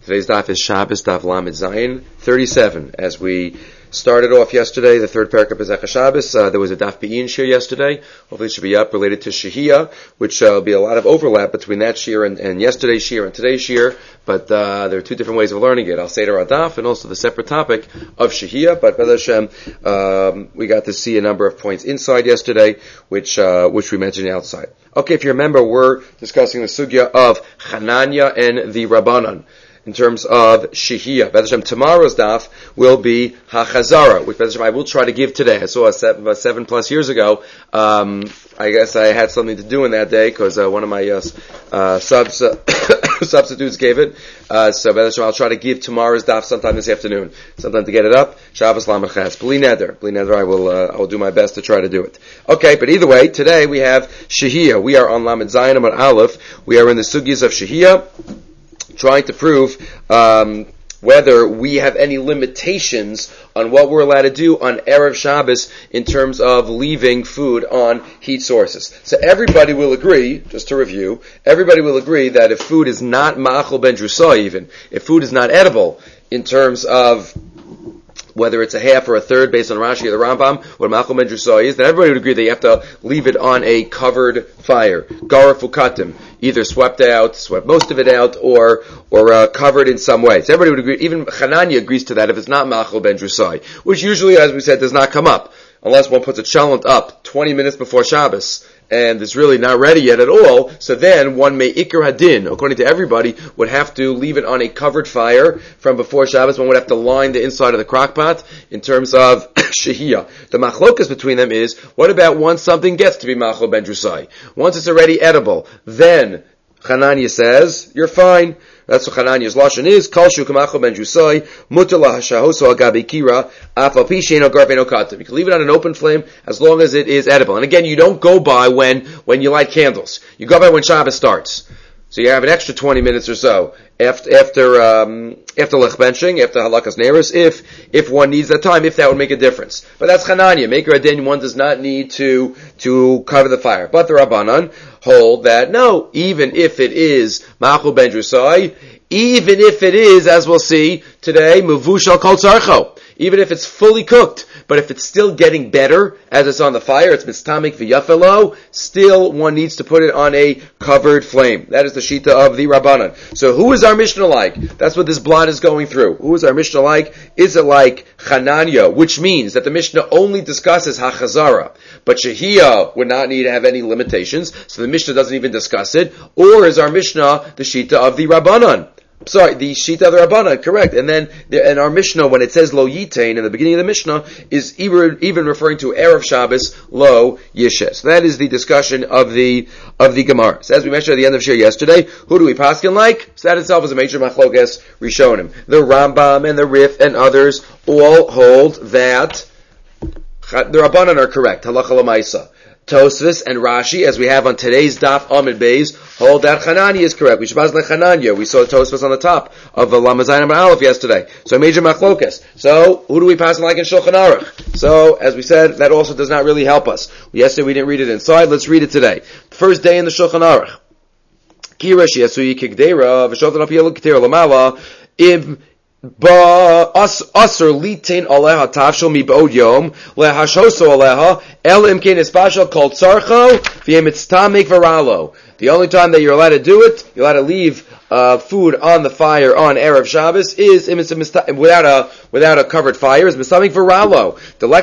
Today's daf is Shabbos, daf Lamed Zayin, 37. As we started off yesterday, the third parak of Pesach Shabbos, there was a daf Be'in shir yesterday. Hopefully it should be up, related to Shehiyah, which will be a lot of overlap between that shir and yesterday's shir and today's shir, but there are two different ways of learning it. I'll say to our daf and also the separate topic of Shehiyah, but B'ez Hashem, we got to see a number of points inside yesterday, which we mentioned outside. Okay, if you remember, we're discussing the sugya of Chananya and the Rabbanan in terms of Shehiyah. B'ez Hashem, tomorrow's daf will be HaChazara, which B'ez Hashem I will try to give today. I saw about 7+ years ago. I guess I had something to do in that day because one of my substitutes gave it. So B'ez Hashem, I'll try to give tomorrow's daf sometime this afternoon, sometime to get it up. Shabbos Lamed Ches. Bli neder, I will do my best to try to do it. Okay, but either way, today we have Shehiyah. We are on Lamed Zayin Amud Aleph. We are in the sugyas of Shehiyah, trying to prove whether we have any limitations on what we're allowed to do on Erev Shabbos in terms of leaving food on heat sources. So everybody will agree, just to review, everybody will agree that if food is not ma'achal ben drusah even, if food is not edible in terms of whether it's a half or a third based on Rashi or the Rambam, what ma'achal ben drusah is, then everybody would agree that you have to leave it on a covered fire. Gara fukatim, either swept most of it out, or covered in some way. So everybody would agree, even Chananya agrees to that if it's not ma'achal ben drusah, which usually, as we said, does not come up, unless one puts a chalent up 20 minutes before Shabbos, and it's really not ready yet at all, so then one may ikar hadin, according to everybody, would have to leave it on a covered fire from before Shabbos. One would have to line the inside of the crock pot in terms of Shehiyah. The machlokas between them is, what about once something gets to be ma'achal ben drusah? Once it's already edible, then Chananya says, you're fine. That's what Chananya's lashon is. Kol shu k'ma'achal ben drusah, mutar lahashahoso agabe kira, af al pi she'eino garf eino kativ. You can leave it on an open flame as long as it is edible. And again, you don't go by when you light candles. You go by when Shabbos starts. So you have an extra 20 minutes or so after lech benching, after halakas neiros, if one needs that time, if that would make a difference. But that's Chananya. Maker adin, one does not need to cover the fire. But the Rabbanan hold that no, even if it is ma'achal ben drusah, even if it is, as we'll see today, mevushal kol tzarcho, even if it's fully cooked, but if it's still getting better as it's on the fire, it's mistamik v'yafelo, still one needs to put it on a covered flame. That is the shita of the Rabbanan. So who is our Mishnah like? That's what this blot is going through. Who is our Mishnah like? Is it like Chananya, which means that the Mishnah only discusses HaChazara, but Shehiyah would not need to have any limitations, so the Mishnah doesn't even discuss it? Or is our Mishnah the shita of the Rabbanan? Sorry, the Shita of the Rabbanan, correct. And then, in our Mishnah, when it says Lo Yitain in the beginning of the Mishnah, is even referring to Erev Shabbos, Lo Yishes. So that is the discussion of the Gemara. So as we mentioned at the end of Shir yesterday, who do we paskin like? So that itself is a major machlokas Rishonim. The Rambam and the Rif and others all hold that the Rabbanan are correct. Halacha l'maisa. Tosfos and Rashi, as we have on today's daf Amud Beis, hold that Chananya is correct. We shabaz leChananya. We saw Tosfos on the top of the Lamed Zayin Amud Aleph yesterday. So major machlokas. So who do we pass like in Shulchan Aruch? So as we said, that also does not really help us. Yesterday we didn't read it inside. Let's read it today. First day in the Shulchan Aruch. Kira sheyasui kigdera v'shotan apiyelu k'tera lamala im Ba asur litain aleha tafshel mi b'od yom lehashoso aleha el imkein espashal kol tzarcho v'yemitztamik v'ralo. The only time that you're allowed to do it, you're allowed to leave food on the fire on Erev Shabbos is without a covered fire is mistamik v'ralo.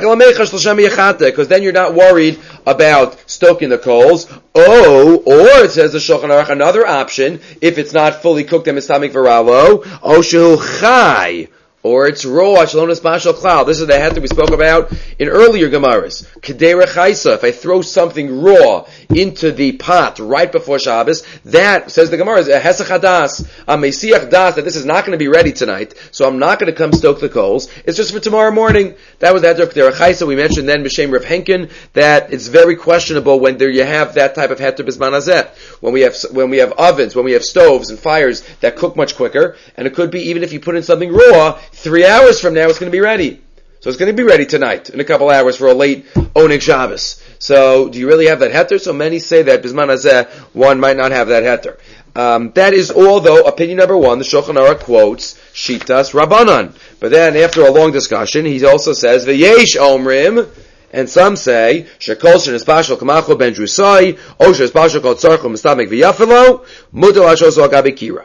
Because then you're not worried about stoking the coals. Or it says the Shulchan Aruch, another option, if it's not fully cooked and mistamik v'ralo, shehu chai, or it's raw, shalonis mashal klal. This is the heter we spoke about in earlier Gemaras. Kedera chaisa, if I throw something raw into the pot right before Shabbos, that, says the Gemara, is a hesach hadas, a mesiach das, that this is not going to be ready tonight, so I'm not going to come stoke the coals. It's just for tomorrow morning. That was that Kedera chaisa. We mentioned then B'Shem Rav Henkin that it's very questionable when there you have that type of heter bisman hazeh. When we have ovens, when we have stoves and fires that cook much quicker, and it could be even if you put in something raw, 3 hours from now it's going to be ready. So it's going to be ready tonight, in a couple hours for a late Oneg Shabbos. So, do you really have that heter? So many say that Bisman Hazeh, one might not have that heter. That is all, though, opinion number one. The Shulchan Aruch quotes Shitas Rabbanan. But then, after a long discussion, he also says, V'yesh omrim, and some say, Shekol shenespashal kamacho ben drusai, o shenespashal kol tzarcho mistamek v'yafelo, muto hashoso agabe kira.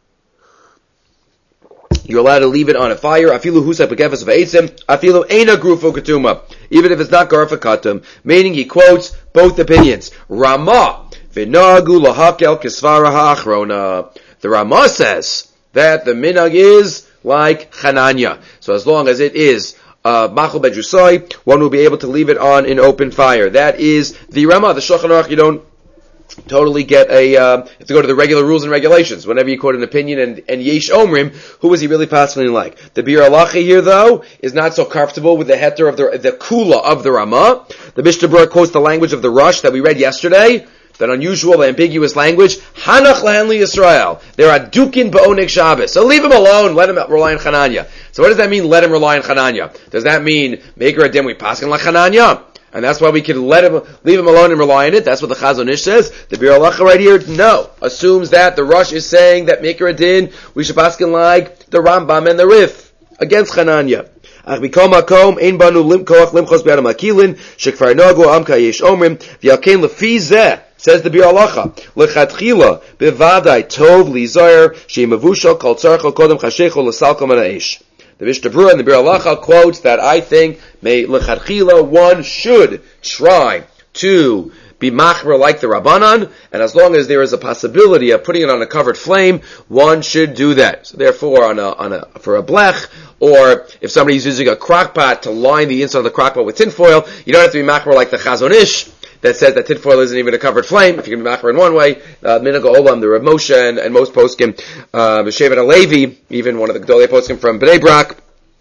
You're allowed to leave it on a fire. Afilu husa pekefes v'eitzim. Afilu eina grufu ketuma. Even if it's not garfa katum. Meaning he quotes both opinions. Ramah v'nagu lahakel kisvara ha'achrona. The Ramah says that the minhag is like Chananya. So as long as it is machal bedrusai, one will be able to leave it on an open fire. That is the Ramah. The Shulchan Aruch, you don't totally get you have to go to the regular rules and regulations. Whenever you quote an opinion and Yesh Omrim, who was he really possibly like? The Bir Alachi here, though, is not so comfortable with the heter of the kula of the Ramah. The Mishnah Berurah quotes the language of the Rush that we read yesterday, that unusual, ambiguous language. Hanach lahen li Yisrael. They're adukin ba'onik Shabbos. So leave him alone, let him rely on Chananya. So what does that mean, let him rely on Chananya? Does that mean, make her a din we paskin like Chananya? And that's why we can leave him alone and rely on it. That's what the Chazon Ish says. The Bir Alacha right here, no, assumes that the Rush is saying that Mikra Din, we should paskin like the Rambam and the Rif against Chananya. Ach bikom makom ein banu limkoach limchos be'adam akilin shekfar nagu amka yesh omrim v'yakein lefi zeh, says the Bir Alacha, lechatchila bevadai tov lizayer she'mavushal kol tzarcho kodem chashecho l'salkom anaish. The Mishnah Berurah and the Bir Alacha quotes that I think lechatchila one should try to be machmer like the Rabbanan, and as long as there is a possibility of putting it on a covered flame, one should do that. So therefore, for a blech, or if somebody's using a crock pot to line the inside of the crock pot with tinfoil, you don't have to be machmer like the Chazon Ish that says that tinfoil isn't even a covered flame. If you can be machmer in one way, Minhag Olam, the Rav Moshe, and most poskim, Shevet HaLevi, even one of the Gedolei poskim from Bnei Brak,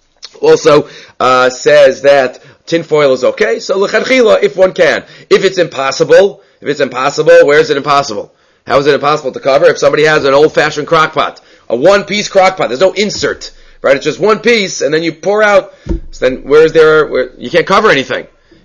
also says that tinfoil is okay. So l'chadchila, if one can. If it's impossible, where is it impossible? How is it impossible to cover? If somebody has an old-fashioned crock pot, a one-piece crock pot, there's no insert, right? It's just one piece, and then you pour out. So then, you can't cover anything.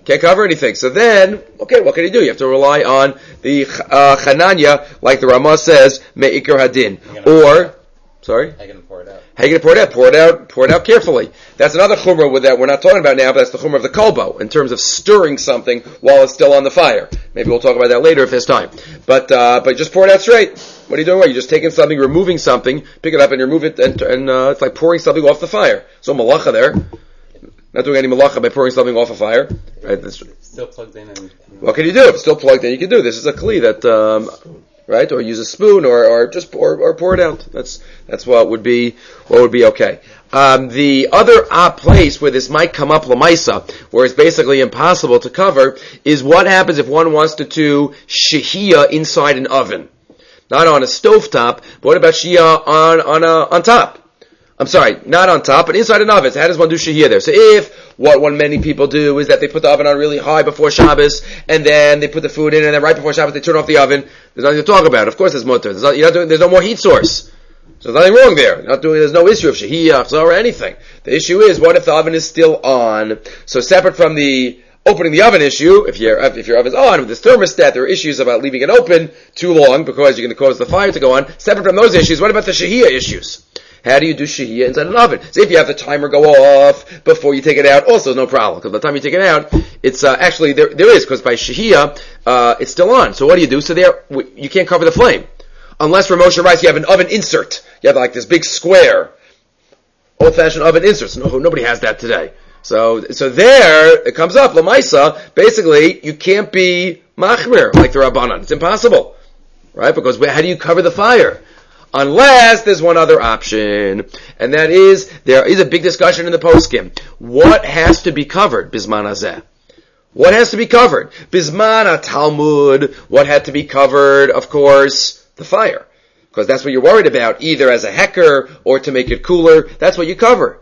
So then, okay, what can you do? You have to rely on the Chananya, like the Ramah says, me'ikar hadin. Or, sorry? How are you going to pour it out? How are you going to pour it out carefully. That's another chumrah with that we're not talking about now, but that's the chumrah of the kolbo, in terms of stirring something while it's still on the fire. Maybe we'll talk about that later if there's time. But just pour it out straight. What are you doing? You're just taking something, removing something, pick it up and remove it, and it's like pouring something off the fire. So malacha there. Not doing any malacha by pouring something off a fire. Right? It's still plugged in. What can you do? If it's still plugged in, you can do. This is a kli that, right? Or use a spoon, or just pour it out. That's what would be okay. The other place where this might come up lamaisa, where it's basically impossible to cover, is what happens if one wants to do shehiyah inside an oven. Not on a stovetop, but what about shehiyah on top? I'm sorry, not on top, but inside an oven. So how does one do shehiyah there? So if what many people do is that they put the oven on really high before Shabbos, and then they put the food in, and then right before Shabbos they turn off the oven, there's nothing to talk about. Of course there's mutter. There's no more heat source. So there's nothing wrong there. There's no issue of shehiyah or anything. The issue is, what if the oven is still on? So separate from the opening the oven issue, if your oven's on with this thermostat, there are issues about leaving it open too long because you're going to cause the fire to go on. Separate from those issues, what about the shehiyah issues? How do you do shehiyah inside an oven? So if you have the timer go off before you take it out, also no problem, because by the time you take it out, it's actually there is, because by shehiyah it's still on. So what do you do? So there you can't cover the flame unless for Moshe writes you have an oven insert. You have like this big square old-fashioned oven insert. No, nobody has that today. So there it comes up lamaisa. Basically, you can't be machmir like the Rabbanan. It's impossible, right? Because how do you cover the fire? Unless there's one other option, and that is, there is a big discussion in the poskim. What has to be covered, Bisman Hazeh? What has to be covered? Bisman Talmud, what had to be covered? Of course, the fire. Because that's what you're worried about, either as a hecker or to make it cooler. That's what you cover.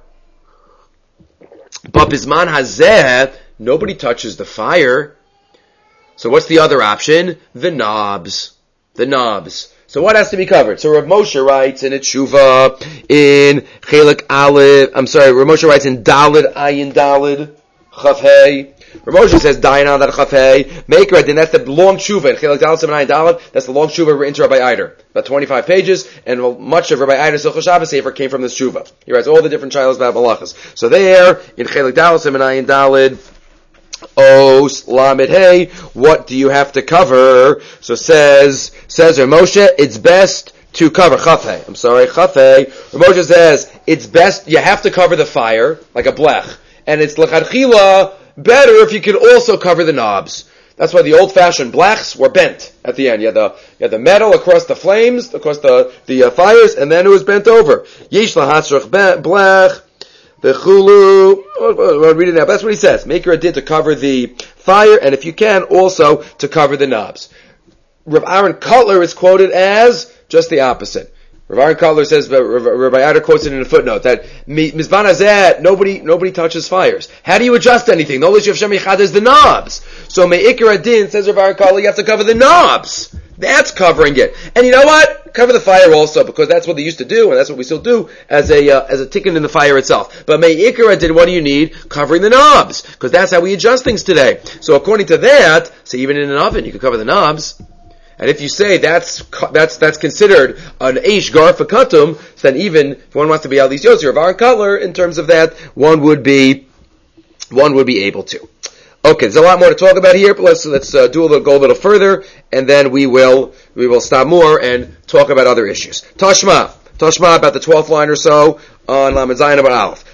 But Bisman Hazeh, nobody touches the fire. So what's the other option? The knobs. So what has to be covered? So Rav Moshe writes in a tshuva in Chelik Aleph. Rav Moshe writes in Dalid Ayin Dalid Chav Hey. Rav Moshe says, Dayan on that chafei, Maker Adin, that's the long tshuva, in Chelek Daled Siman Ayin Daled, that's the long tshuva written to Rabbi Eider. About 25 pages, and much of Rabbi Eider's Hilchos Shabbos Sefer came from this tshuva. He writes all the different shilos about malachas. So there, in Chelek Daled Siman Ayin Daled, Os Lamed Hey, what do you have to cover? So says Rav Moshe, it's best to cover Chafei. Chafei. Rav Moshe says, it's best, you have to cover the fire, like a blech. And it's l'chadchila better if you could also cover the knobs. That's why the old-fashioned blechs were bent at the end. You had the metal across the flames, across the fires, and then it was bent over. Yesh lahatzrach blech, v'chulu. I'll read it now. That's what he says. Make your adid to cover the fire, and if you can, also to cover the knobs. Rav Aaron Kotler is quoted as just the opposite. Rav Aaron Kotler says, Rabbi Eider quotes it in a footnote, that Mizban Hazeh, nobody touches fires. How do you adjust anything? The only issue of Shem Yichad is the knobs. So Me'ikar Adin, says Rav Aaron Kotler, you have to cover the knobs. That's covering it. And you know what? Cover the fire also, because that's what they used to do, and that's what we still do as a ticket in the fire itself. But Me'ikar Adin, what do you need? Covering the knobs, because that's how we adjust things today. So according to that, so even in an oven, you can cover the knobs. And if you say that's considered an eish garfa katum, then even if one wants to be at least Yossi or Rav Aaron Kotler, in terms of that, one would be able to. Okay, there's a lot more to talk about here, but let's go a little further, and then we will stop more and talk about other issues. Tashma about the 12th line or so on Lamed Zayin about Aleph.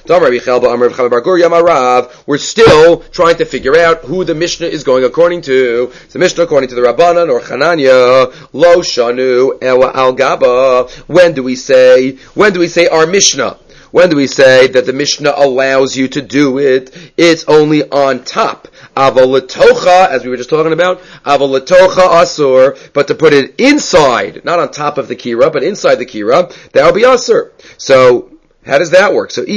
We're still trying to figure out who the Mishnah is going according to. It's the Mishnah according to the Rabbanan or Chananya. Lo shanu ela al gaba. When do we say our Mishnah? When do we say that the Mishnah allows you to do it? It's only on top. Aval letocha, as we were just talking about, aval letocha asur, but to put it inside, not on top of the kira, but inside the kira, that will be asur. So, how does that work? So,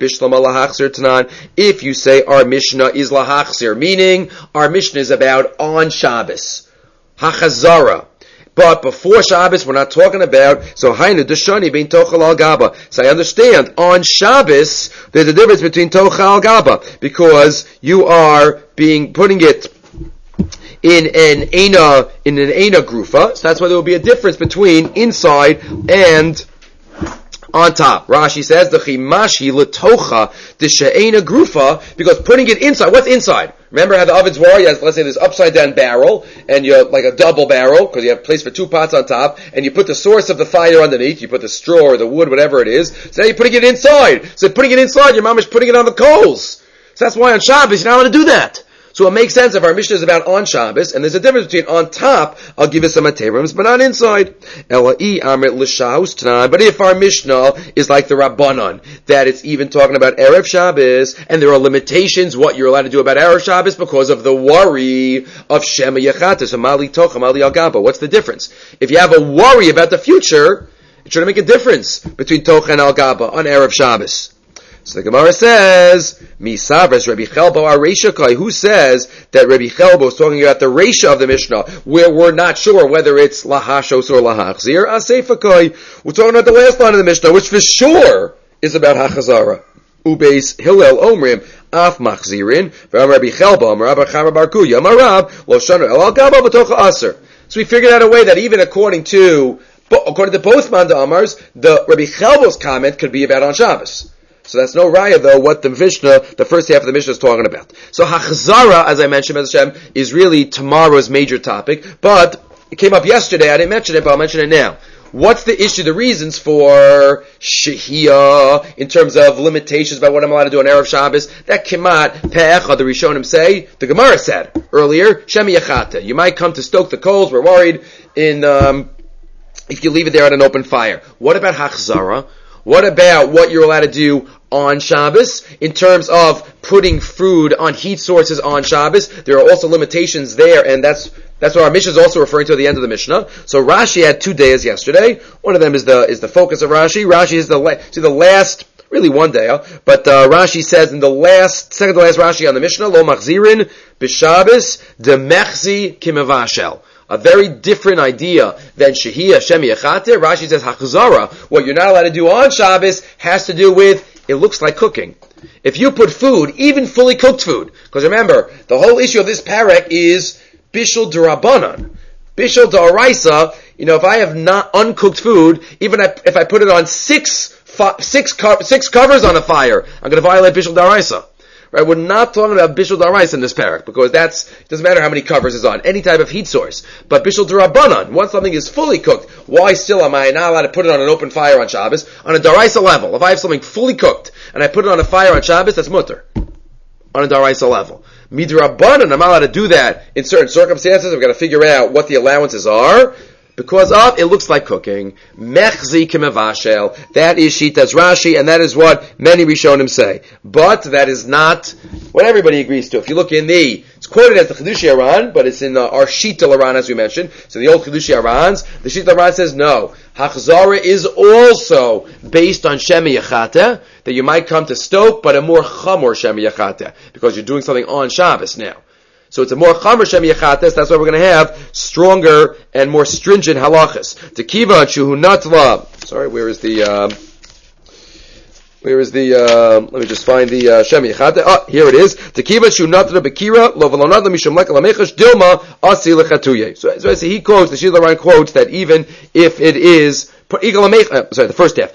if you say our Mishnah is lahachzir, meaning our Mishnah is about on Shabbos, hachazara. But before Shabbos, we're not talking about, so hainu deshani bein tochal al gaba. So I understand, on Shabbos, there's a difference between tochal al gaba, because you are putting it in an ena grufa, so that's why there will be a difference between inside and on top. Rashi says, the chimashi letocha the she'ena grufa, because putting it inside, what's inside? Remember how the ovens were? You have, let's say, this upside down barrel, and you're like a double barrel, because you have place for two pots on top, and you put the source of the fire underneath, you put the straw or the wood, whatever it is, so now you're putting it inside. So putting it inside, your mom is putting it on the coals. So that's why on Shabbos, you're not allowed to do that. So it makes sense if our Mishnah is about on Shabbos, and there's a difference between on top, I'll give you some atevrams, but not inside. But if our Mishnah is like the Rabbanon, that it's even talking about Erev Shabbos, and there are limitations what you're allowed to do about Erev Shabbos because of the worry of Shema Yechata, so Mali Tocha, Mali Al-Gaba. What's the difference? If you have a worry about the future, it shouldn't make a difference between Tocha and Al-Gaba on Erev Shabbos. So the Gemara says, Misavres Rabbi Chelbo Areisha Kai, who says that Rabbi Chelbo is talking about the Reisha of the Mishnah, where we're not sure whether it's Lahashos or Lahachzir. Aseifa Kai, we're talking about the last line of the Mishnah, which for sure is about Hachazara. Ubeis Hillel Omrim, Af Machzirin, V'am Rabbi Chelbo, Rabbi Chama Barku, Yamarab, Lo Shanu El Al-Gaba B'tocha Aser. So we figured out a way that even according to both Manda Amars, the Rabbi Chelbo's comment could be about on Shabbos. So that's no raya though what the Mishnah, the first half of the Mishnah is talking about. So Hachzara, as I mentioned, Hashem, is really tomorrow's major topic, but it came up yesterday, I didn't mention it, but I'll mention it now. What's the issue, the reasons for Shehiyah, in terms of limitations about what I'm allowed to do on Erev Shabbos? That Kemat, Pe'echa, the Rishonim say, the Gemara said earlier, Shemi Yechata. You might come to stoke the coals, we're worried, if you leave it there at an open fire. What about Hachzara? What about what you're allowed to do on Shabbos in terms of putting food on heat sources on Shabbos? There are also limitations there, and that's what our Mishnah is also referring to at the end of the Mishnah. So Rashi had 2 days yesterday. One of them is the focus of Rashi. Rashi is the last, really one day, but Rashi says in the second to last Rashi on the Mishnah, Lo machzirin b'Shabbos demechzi kimavashel. A very different idea than Shehiyah Shem Yechate. Rashi says Hachzara, what you're not allowed to do on Shabbos has to do with, it looks like cooking. If you put food, even fully cooked food, because remember, the whole issue of this parak is bishul d'Rabbanan. Bishul d'Oraisa, if I have not uncooked food, even if I put it on six covers on a fire, I'm going to violate bishul d'Oraisa. Right? We're not talking about bishul d'Oraisa in this parak, because it doesn't matter how many covers is on, any type of heat source. But bishul d'Rabbanan, once something is fully cooked, why still am I not allowed to put it on an open fire on Shabbos? On a d'Oraisa level, if I have something fully cooked, and I put it on a fire on Shabbos, that's mutter. On a d'Oraisa level. Midrabbanan, I'm not allowed to do that in certain circumstances. We've got to figure out what the allowances are. Because it looks like cooking. Mechzi k'mevashel. That is Shitas Rashi, and that is what many Rishonim say. But that is not what everybody agrees to. If you look it's quoted as the Chidushei Aran, but it's in our Shita Aran as we mentioned. So the old Chidushei Arans, the Shita Aran says no. Hachzara is also based on Shemi Yachata, that you might come to stoke, but a more chamor Shemi Yachata, because you're doing something on Shabbos now. So it's a more chamer shem yachates. That's why we're going to have stronger and more stringent halachas. Tekiva shuhu natla. Sorry, where is the? Let me just find the shem yachate. Here it is. Tekiva shuhu natla bekira lo v'lo natla mishum leka lamechash dilma asi lechatuyeh. So I say he quotes, the Shila Ryan quotes that even if it is. The first half.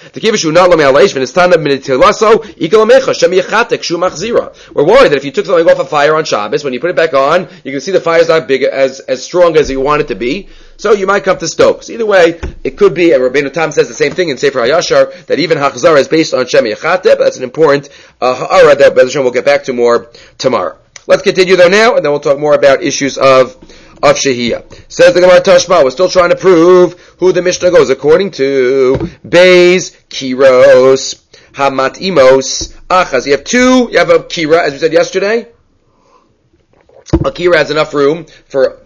We're worried that if you took something off a fire on Shabbos, when you put it back on, you can see the fire's not big as strong as you want it to be. So you might come to stoke. So either way, it could be, and Rabbeinu Tam says the same thing in Sefer HaYashar, that even Hachzara is based on Shem Yachate, but that's an important ha'ara that we'll get back to more tomorrow. Let's continue though now, and then we'll talk more about issues of Shehiyah. Says the Gemara Tashma, we're still trying to prove who the Mishnah goes according to. Beis, Kiros, Hamat Imos, Achaz. You have a Kira, as we said yesterday. A Kira has enough room for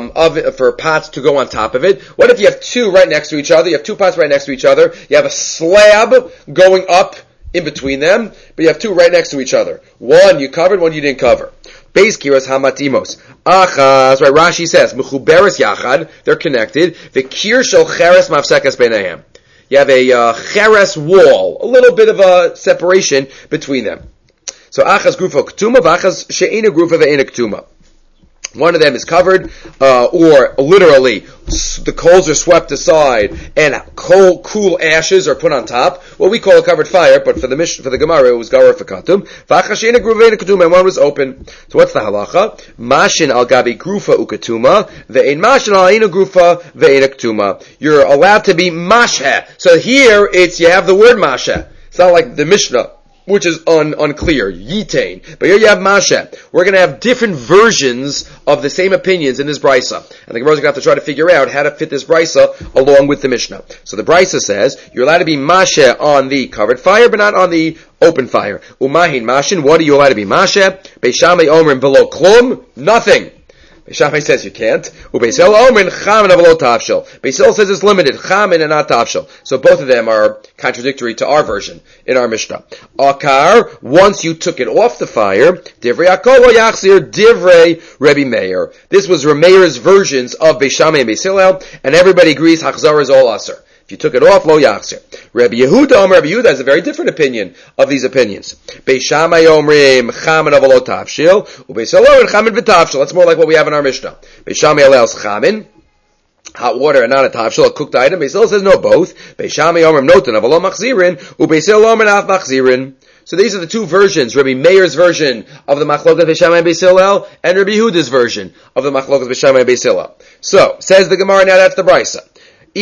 pots to go on top of it. What if you have two right next to each other? You have two pots right next to each other. You have a slab going up in between them, but you have two right next to each other. One you covered, one you didn't cover. Beis kiros hamatimos. Achaz, right, Rashi says, mechuberes yachad, they're connected. The kir shel cheres mafsekas beinehem. You have a cheres wall, a little bit of a separation between them. So achaz grufa ketuma, v'achaz she'ena grufa ve'ena ketuma. One of them is covered, or literally, the coals are swept aside, and cool ashes are put on top. What we call a covered fire, but for the Gemara, it was garar fekatum. V'achashina gruveina ketuma, and one was open. So what's the halacha? Mashin al gabi grufa uketuma, ve'ein mashin al aina grufa ve'eina ketuma. You're allowed to be masheh. So here, you have the word masheh. It's not like the Mishnah, which is unclear, yitain. But here you have Masha. We're going to have different versions of the same opinions in this brisa. And the Gemara is going to have to try to figure out how to fit this brisa along with the Mishnah. So the brisa says, you're allowed to be Masha on the covered fire, but not on the open fire. Umahin Mashin, what are you allowed to be Masha? Beishamei Omrim below klum, nothing. Beishamei says you can't. Ubeisel Omrin chamin avalo tavshel. Beisel says it's limited, chamin and not tavshel. So both of them are contradictory to our version in our Mishnah. Akar, once you took it off the fire, divrei akol yachzir, divrei Rebbe Meir. This was Rebbe Meir's versions of Beishamei and Beisilel, and everybody agrees Hachzara is all aser. If you took it off, lo yachzir. Rebbe Yehuda has a very different opinion of these opinions. Beishamai omrim chamin avalo tavshil, ubeisel omrim chamin v'tavshil. That's more like what we have in our Mishnah. Beishamai allows chamin, hot water and not a tavshil, a cooked item. Beisil says no, both. Beishamai omrim noten avalo machzirin, ubeisel omrim af machzirin. So these are the two versions, Rabbi Meir's version of the Machlokas Beishamai and Beisilel, and Rabbi Yehuda's version of the Machlokas Beishamai and Beisilel. So, says the Gemara, now that's the brisa. So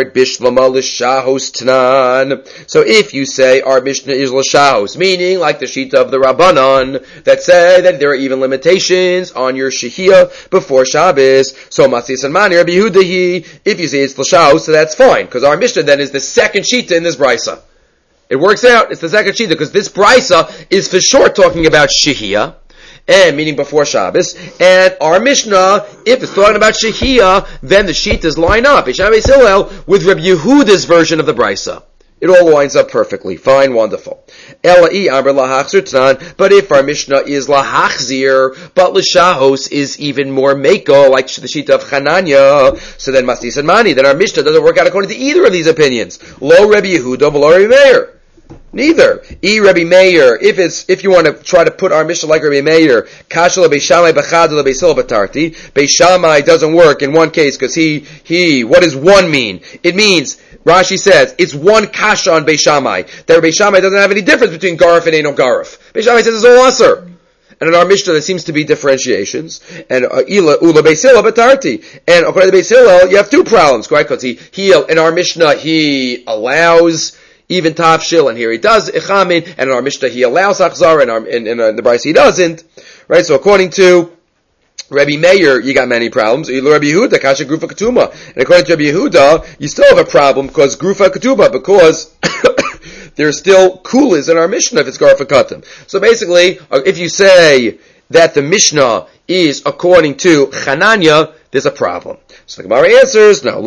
if you say our Mishnah is l'shahos, meaning like the Shita of the Rabbanan that say that there are even limitations on your Shehiyah before Shabbos, so Matzis and Mani, Rabbi Yehuda, if you say it's l'shahos, so that's fine, because our Mishnah then is the second Shita in this brisa. It works out, it's the second Shita, because this brisa is for sure talking about Shehiyah, and meaning before Shabbos, and our Mishnah, if it's talking about Shehiyah, then the Shitas line up, Beishamai Hillel, with Rabbi Yehuda's version of the Brisa. It all lines up perfectly. Fine, wonderful. But if our Mishnah is lahachzir, but l'shahos is even more meko, like the Shita of Chananya, so then Mastis and Mani, then our Mishnah doesn't work out according to either of these opinions. Lo Rabbi Yehuda, lo Rabbi Meir. Neither. Rabbi Meir, if you want to try to put our Mishnah like Rabbi Meir, Kasha Beis Shammai b'chad Beis Hillel b'tarti. Beis Shammai doesn't work in one case because he. What does one mean? It means, Rashi says, it's one kasha on Beis Shammai. That Beis Shammai doesn't have any difference between garif and Eino garif. Beis Shammai says it's all aser. And in our Mishnah there seems to be differentiations. And Ula Beis Hillel b'tarti. And according to Beis Hillel, you have two problems, right? Because in our Mishnah he allows even tafshil, and here he does ichamin, and in our Mishnah he allows achzar, and in the Bryce he doesn't, right? So according to Rabbi Meir, you got many problems. Rabbi Yehuda, kasha grufa ketuma, and according to Rabbi Yehuda, you still have a problem because grufa ketuma, because there's still kulas in our Mishnah if it's garfa katam. So basically, if you say that the Mishnah is according to Chananya, there's a problem. So the Gemara answers, no.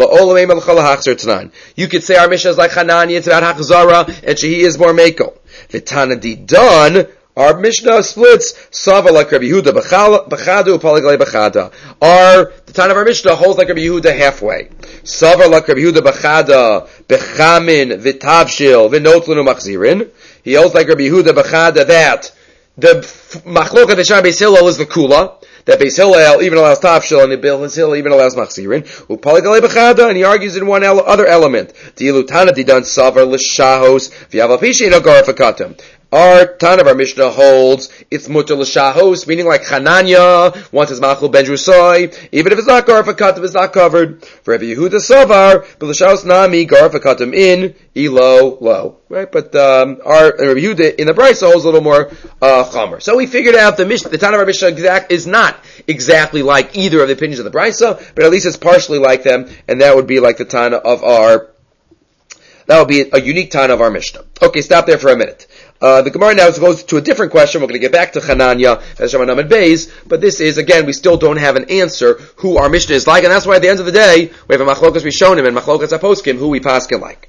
You could say our Mishnah is like Chananya, it's about Hachzara, and Shehi is more Mekel. V'tana Didan, our Mishnah splits, Sava like Rabbi Yehuda, B'chadu, Palagalei B'chada. The time of our Mishnah holds like Rabbi Yehuda halfway. Sava like Rabbi Yehuda, B'chada, B'chamin, V'tavshil, V'notlunu Machzirin. He holds like Rabbi Yehuda, B'chada, that the Machloka V'sham Beis Hillel is the Kula, that Beis Hillel even allows tafshil, and Beis Hillel even allows machzirin. Upaligalei b'chada, and he argues in one other element. Diilutana didan savar l'shahos v'yaval pishin agaraf akatim. Our Tan of our Mishnah holds it's mutter l'shahos, meaning like Chananya, once it's machul ben drusai, even if it's not garaf akatim, it's not covered. For Rabbi Yehuda savar, but l'shahos nami garaf akatim in ilo lo. Right, but our Rabbi Yehuda in the Brisa holds a little more chomer. So we figured out the Tana of our Mishnah is not exactly like either of the opinions of the Brisa, but at least it's partially like them, and that would be like the Tana of that would be a unique Tana of our Mishnah. Okay, stop there for a minute. The Gemara now goes to a different question. We're going to get back to Chananya, Shamanam and Beis, but this is, again, we still don't have an answer who our Mishnah is like, and that's why at the end of the day, we have a Machlokas Rishonim and Machlokas Aposkim, who we paskin like.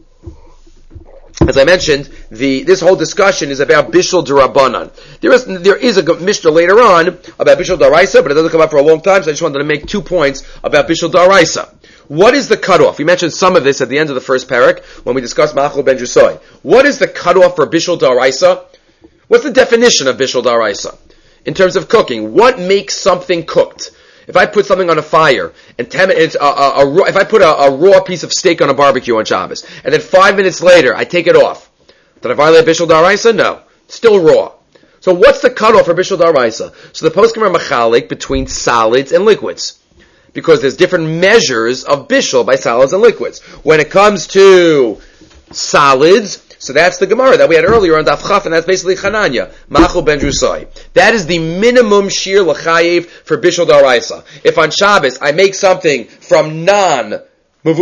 As I mentioned, this whole discussion is about Bishul D'Rabbanan. There is a Mishnah later on about Bishul D'Oraisa, but it doesn't come up for a long time, so I just wanted to make 2 points about Bishul D'Oraisa. What is the cutoff? We mentioned some of this at the end of the first parak when we discussed Machal ben Drusai. What is the cutoff for Bishul D'Oraisa? What's the definition of Bishul D'Oraisa? In terms of cooking, what makes something cooked? If I put something on a fire, and 10 minutes, if I put a raw piece of steak on a barbecue on Shabbos, and then 5 minutes later I take it off, did I violate Bishul D'Oraisa? No. Still raw. So what's the cutoff for Bishul D'Oraisa? So the poskim are machalik between solids and liquids, because there's different measures of Bishul by solids and liquids. When it comes to solids, so that's the Gemara that we had earlier on Daf Chaf, and that's basically Chananya, Machul ben Drusai. That is the minimum shir l'chayev for Bishul D'Oraisa. If on Shabbos I make something from Machul ben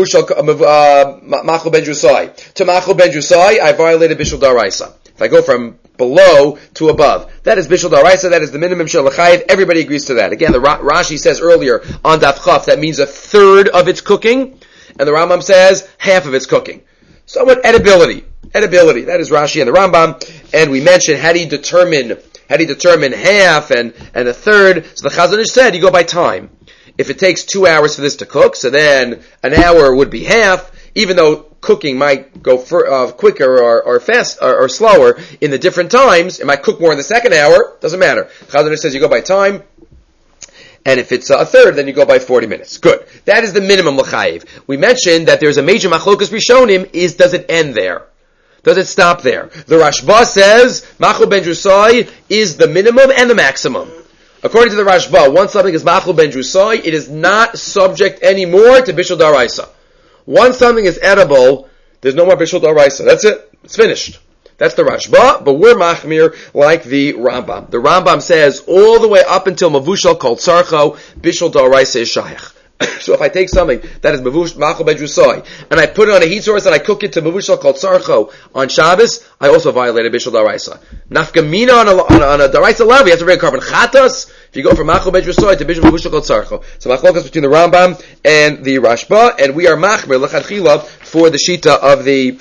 Drusai to Machul ben Drusai, I violated Bishul D'Oraisa. If I go from below to above, that is Bishul D'Oraisa, that is the minimum shir l'chayev. Everybody agrees to that. Again, the Rashi says earlier on Daf Chaf, that means a third of its cooking, and the Rambam says half of its cooking. Somewhat edibility, that is Rashi and the Rambam, and we mentioned how do you determine half and a third. So the Chazon Ish said you go by time. If it takes 2 hours for this to cook, so then an hour would be half, even though cooking might go quicker or fast or slower in the different times. It might cook more in the second hour, doesn't matter. Chazon Ish says you go by time. And if it's a third, then you go by 40 minutes. Good. That is the minimum l'chayev. We mentioned that there's a major machlokas rishonim. Does it end there? Does it stop there? The Rashba says Machul ben Drusai is the minimum and the maximum. According to the Rashba, once something is Machul ben Drusai, it is not subject anymore to Bishul D'Oraisa. Once something is edible, there's no more Bishul D'Oraisa. That's it. It's finished. That's the Rashba, but we're machmir like the Rambam. The Rambam says all the way up until Mavushal called Sarcho, Bishul D'Oraisa is Shayach. So if I take something that is Machul ben Drusai, and I put it on a heat source and I cook it to Mavushal called Sarcho on Shabbos, I also violated Bishul D'Oraisa. Nafkamina on a D'Oraisa level, you have to bring carbon chatas. If you go from Machul ben Drusai to Mavushal called Sarcho. So machlokas between the Rambam and the Rashba, and we are machmir l'chadchila for the shita of the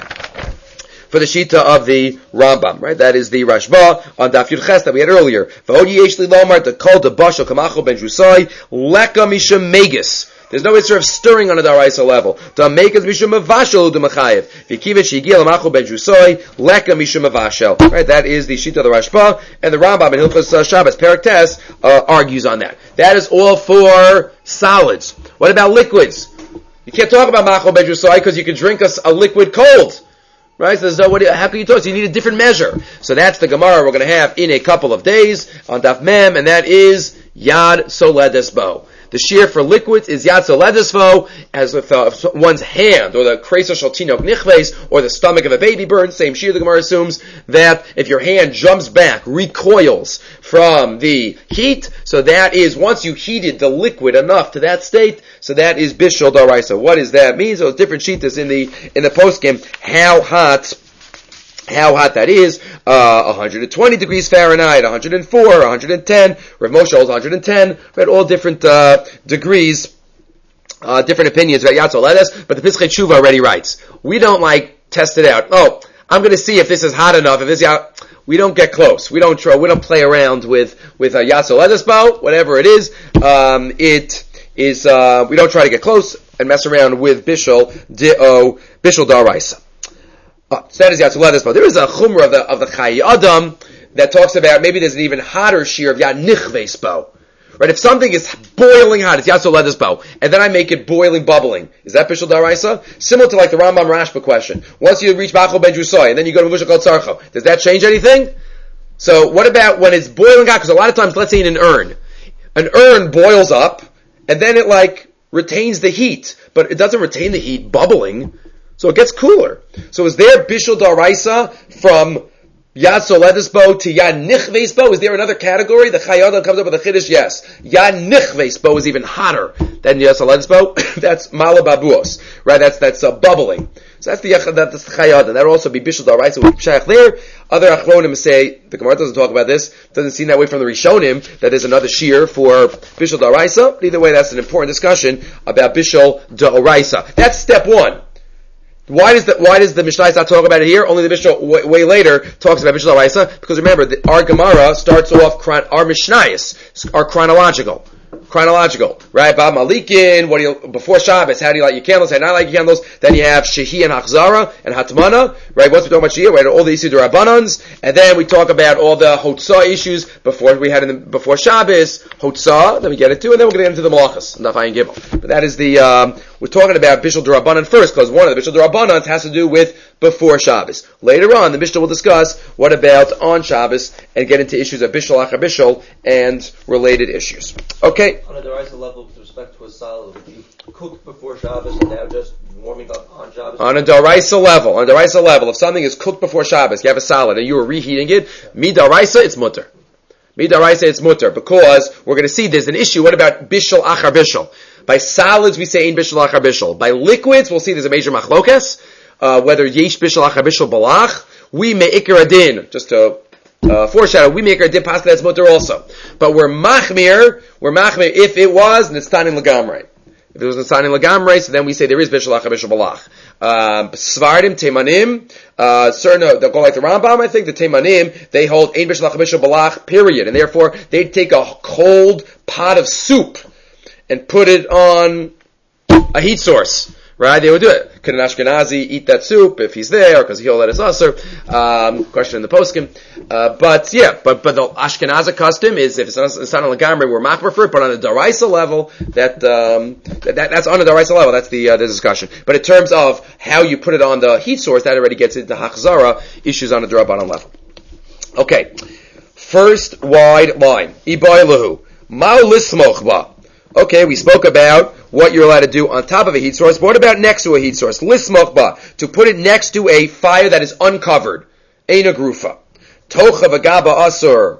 Rambam, right? That is the Rashba on Daf Yud Ches that we had earlier. V'hod yesh li lomar the kol de bashal kamachol ben Drusai leka misham megis. There's no issue of stirring on a daraisa level. Damekas mishum mavashel u'demachayev. V'kivet she'igil amachol benjusoi leka mishum mavashel. Right, that is the shita of the Rashba, and the Rambam in Hilchos Shabbos Perek Tes argues on that. That is all for solids. What about liquids? You can't talk about machol benjusoi because you can drink a liquid cold. Right? So there's no, how can you talk? So you need a different measure. So that's the Gemara we're going to have in a couple of days on Daf Mem, and that is Yad Soledes Bo. The shear for liquids is Yad Soledes Bo, as with one's hand, or the Kreisa Shaltinok Nichves, or the stomach of a baby bird. Same shear, the Gemara assumes that if your hand jumps back, recoils from the heat, so that is, once you heated the liquid enough to that state, so that is Bishul Daraisa. What does that mean? So different shitas in the poskim, how hot that is, 120 degrees Fahrenheit, 104, 110, Rav Moshe holds 110, right, all different degrees, different opinions about Yad Soledes, but the Pischei Tshuva already writes, we don't test it out. Oh, I'm going to see if this is hot enough, if this we don't get close. We don't play around with Yad Soledes Bo, whatever it is, we don't try to get close and mess around with Bishul Daraisa. So that is Yad Soledes Bo. There is a chumrah of the Chai Adam that talks about maybe there's an even hotter shear of Yad Nichves Bo. Right? If something is boiling hot, it's Yad Soledes Bo, and then I make it boiling, bubbling. Is that Bishul Daraisa? Similar to the Rambam Rashba question. Once you reach Machol Ben Jusoy, and then you go to Muvashal Kol Tzarcho, does that change anything? So what about when it's boiling hot? Because a lot of times, let's say in an urn boils up, and then it retains the heat, but it doesn't retain the heat bubbling. So it gets cooler. So is there Bishul Daraisa from Yad Soledes Bo to Yad Nichves Bo? Is there another category? The Chai Adam comes up with a chiddush, yes. Yad Nichves Bo is even hotter than Yad Soledes Bo. That's Malababuos. Right? That's bubbling. So that's the Chai Adam. That would also be Bishul Daraisa with Pshach there. Other Achronim say, the Gemara doesn't talk about this, doesn't seem that way from the Rishonim, that there's another shear for Bishul Daraisa. Either way, that's an important discussion about Bishul Daraisa. That's step one. Why does the Mishnah not talk about it here? Only the Mishnah way later talks about Bishul Daraisa, because remember, our Gemara starts off, our Mishnayos are chronological, right? Bab Malikin, before Shabbos, how do you light your candles, how do you not light your candles? Then you have Shehi and Achzara and Hatmana, right? Once we talk about Shehi, right? All the Yisud Rabbanans, and then we talk about all the Hotzah issues before Shabbos, Hotzah, then we get into, and then we're going to get into the Malachas, Daf Ayin Gimel. But that is we're talking about Bishul D'Rabbanan first, because one of the Bishul D'Rabbanan has to do with before Shabbos. Later on, the Mishnah will discuss what about on Shabbos, and get into issues of Bishul Achar Bishul, and related issues. Okay? On a deraisa level, with respect to a salad, if you cooked before Shabbos and now just warming up on Shabbos? On a deraisa level, if something is cooked before Shabbos, you have a salad, and you are reheating it, midaraisa, it's mutter. Midaraisa, it's mutter, because we're going to see there's an issue. What about Bishul Achar Bishul? By solids, we say in Bishul Achar Bishul. By liquids, we'll see there's a major machlokes, whether yesh Bishul Achar Bishul balach, we me'ikar adin, just to foreshadow, we make our din pascha that's mutter also. But we're machmir if it was nitztanin legamrei. If it was nitztanin legamrei, so then we say there is Bishul Achar Bishul balach. Svardim, Teimanim, certain, they'll go like the Rambam, I think, the Teimanim, they hold ein Bishul Achar Bishul balach, period. And therefore, they'd take a cold pot of soup and put it on a heat source, right? They would do it. Could an Ashkenazi eat that soup if he's there, because he'll let it usher? Question in the poskim. But the Ashkenazi custom is, if it's not on the Gamri, we're machmer for it, but on a daraisa level, that's on a daraisa level, that's the discussion. But in terms of how you put it on the heat source, that already gets into Hachzara, issues on a D'Rabbanan level. Okay. First wide line. Ibai lahu. Ma'u lismoch ba. Okay, we spoke about what you're allowed to do on top of a heat source. But what about next to a heat source? Lismoch ba, to put it next to a fire that is uncovered. Eina grufa. Tocha v'gaba asur.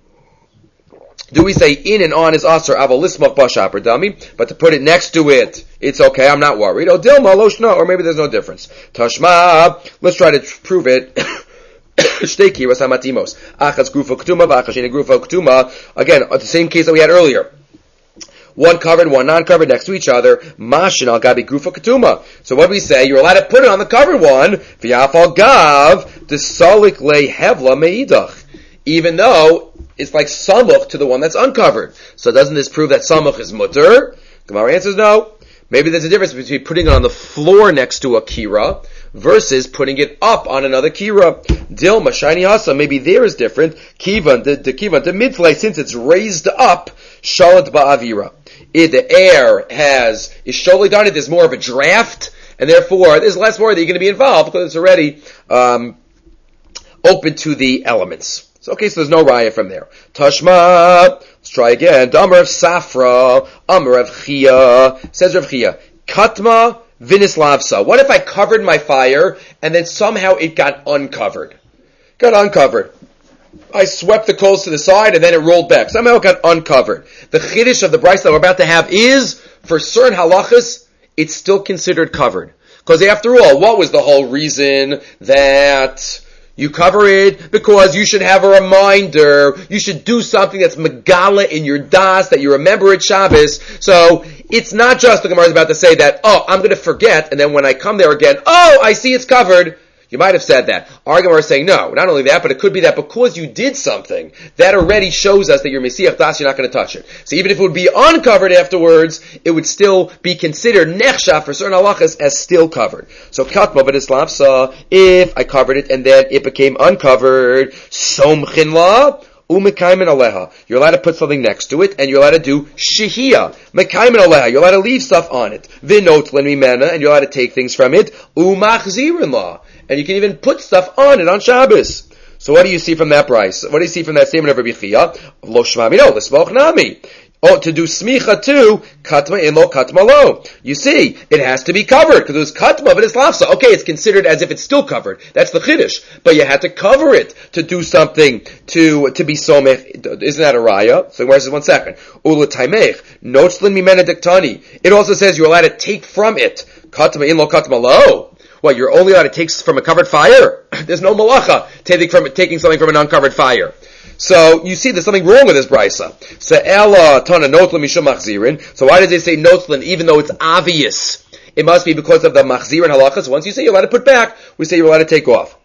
Do we say in and on is asur? Aval lismoch ba shaper dummy. But to put it next to it, it's okay. I'm not worried. Oh, dilma loshna, or maybe there's no difference. Tashma. Let's try to prove it. Shteki was hamatimos. Achas grufa ketuma v'achashina grufa ketuma. Again, the same case that we had earlier. One covered, one non-covered next to each other. Mashin al gabi grufa ketuma. So what do we say? You're allowed to put it on the covered one. V'yafal gav desalik le hevla meidach. Even though it's like samuch to the one that's uncovered. So doesn't this prove that samuch is mutter? Gemara answers no. Maybe there's a difference between putting it on the floor next to a kira versus putting it up on another kira. Dilma, shiny hasa, maybe there is different. Kivan, the midflay, since it's raised up, shalat ba'avira. The air is surely done it, there's more of a draft, and therefore there's less more that you're going to be involved because it's already open to the elements. So there's no raya from there. Tashma, let's try again. Amar of Safra, Amar of Chia, says Rav Chia, Katma vinislavsa. What if I covered my fire and then somehow it got uncovered? I swept the coals to the side and then it rolled back. Somehow it got uncovered. The chiddush of the brayso that we're about to have is, for certain halachas, it's still considered covered. Because after all, what was the whole reason that you cover it? Because you should have a reminder. You should do something that's megala in your das, that you remember it Shabbos. So, it's not just the Gemara is about to say that, I'm going to forget, and then when I come there again, I see it's covered. You might have said that. Our Gemara is saying, no, not only that, but it could be that because you did something, that already shows us that you're Mesiach Das, you're not going to touch it. So even if it would be uncovered afterwards, it would still be considered nechsha for certain halachas as still covered. So katma b'nislavsa, if I covered it and then it became uncovered, somchin la, umekaimen aleha. You're allowed to put something next to it, and you're allowed to do shehiyah. Mekaimen aleha. You're allowed to leave stuff on it. Vinotlen mimena, and you're allowed to take things from it. Umachzirin la. And you can even put stuff on it on Shabbos. So what do you see from that price? What do you see from that statement of Rabbi Chia? Lo shmami no, l'smoch nami. To do smicha too, katma in lo, katma lo. You see, it has to be covered, because it was katma, but it's lafsa. Okay, it's considered as if it's still covered. That's the chiddush. But you had to cover it to do something to be somech. Isn't that a raya? So where's this 1 second? Ula taimech, notzlin mimena diktani. It also says you're allowed to take from it. Katma in lo, katma lo. What, you're only allowed to take from a covered fire? There's no malacha taking something from an uncovered fire. So you see, there's something wrong with this brisa. So ela tana notlin mishum machzirin. So why does it say notlin even though it's obvious? It must be because of the machzirin halachas. Once you say you're allowed to put back, we say you're allowed to take off.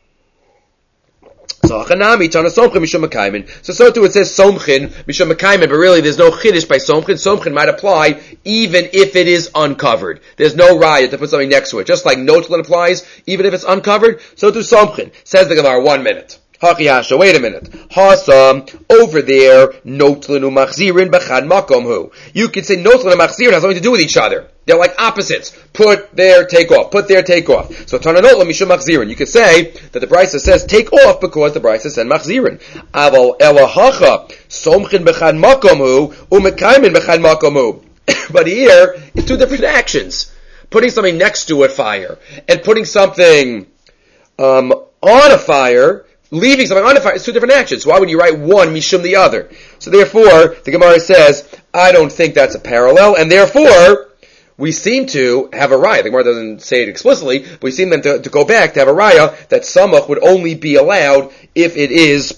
So tana somchin mishum makaimin. So too it says somchin mishum makaimin, but really there's no chiddush by somchin. Somchin might apply even if it is uncovered. There's no raya to put something next to it. Just like notlin applies, even if it's uncovered, so do somchin. Says the Gemara, 1 minute. Hakiyasha, wait a minute. Hasa, over there, notlin umachzirin b'chad makom hu. You could say notlin and machzirin has nothing to do with each other. They're like opposites. Put there, take off. Put there, take off. So tana notlin mishum machzirin. You could say that the brisa says take off because the brisa said machzirin. Aval elahacha, somchin b'chad makom hu, umekaimin b'chad makom hu. But here, it's two different actions. Putting something next to a fire, and putting something on a fire, leaving something on the fire, it's two different actions. Why would you write one mishum the other? So therefore, the Gemara says, I don't think that's a parallel, and therefore, we seem to have a raya. The Gemara doesn't say it explicitly, but we seem then to go back to have a raya that samach would only be allowed if it is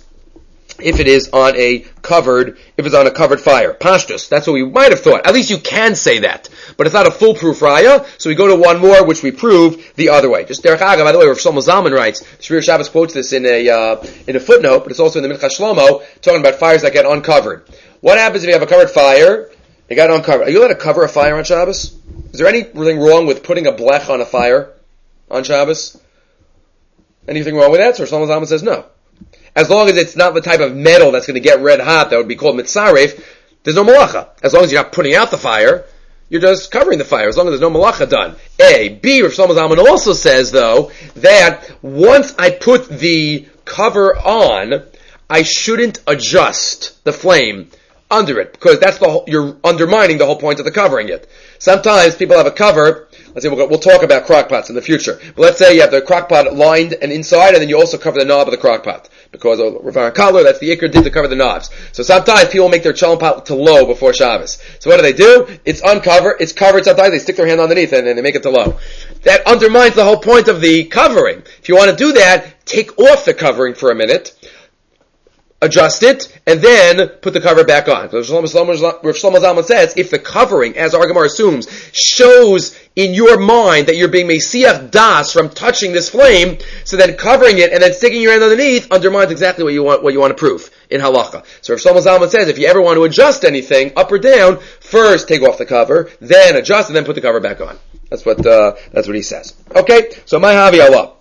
on a covered fire. Pashtus, that's what we might have thought. At least you can say that. But it's not a foolproof raya, so we go to one more, which we prove the other way. Just derech agav, by the way, Rav Shlomo Zalman writes, Shmir Shabbos quotes this in a footnote, but it's also in the Minchas Shlomo, talking about fires that get uncovered. What happens if you have a covered fire, it got uncovered? Are you allowed to cover a fire on Shabbos? Is there anything wrong with putting a blech on a fire on Shabbos? Anything wrong with that? So Rav Shlomo Zalman says no. As long as it's not the type of metal that's going to get red hot that would be called mitzaref, there's no malacha. As long as you're not putting out the fire, you're just covering the fire, as long as there's no malacha done. A. B. Rav Shlomo Zalman also says, though, that once I put the cover on, I shouldn't adjust the flame under it, because you're undermining the whole point of the covering it. Sometimes people have a cover. Let's say we'll talk about crock pots in the future. But let's say you have the crock pot lined and inside, and then you also cover the knob of the crock pot. Because of Rav Aaron Kotler, that's the Iker did to cover the knobs. So sometimes people make their cholent pot to low before Shabbos. So what do? It's uncovered, it's covered, sometimes they stick their hand underneath and they make it to low. That undermines the whole point of the covering. If you want to do that, take off the covering for a minute, adjust it, and then put the cover back on. Rav Shlomo Zalman says, if the covering, as our Gemara assumes, shows in your mind that you're being Mesiach Das from touching this flame, so then covering it and then sticking your hand underneath undermines exactly what you want to prove in halacha. So Rav Shlomo Zalman says, if you ever want to adjust anything, up or down, first take off the cover, then adjust, and then put the cover back on. That's what he says. Okay, so my Havi Allah.